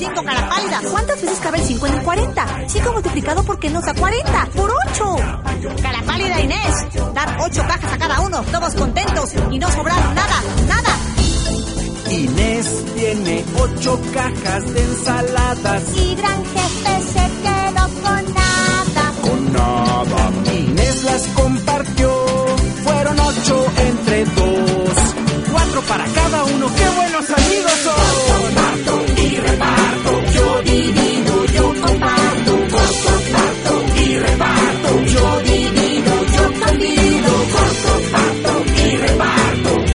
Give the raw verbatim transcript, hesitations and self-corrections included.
cinco, cara pálida. ¿Cuántas veces cabe el cinco en el cuarenta? cinco multiplicado por qué nos da cuarenta. ¡Por ocho! Cara pálida, Inés. Dar ocho cajas a cada uno, todos contentos y no sobrar nada, nada. Inés tiene ocho cajas de ensaladas y gran jefe se quedó con nada.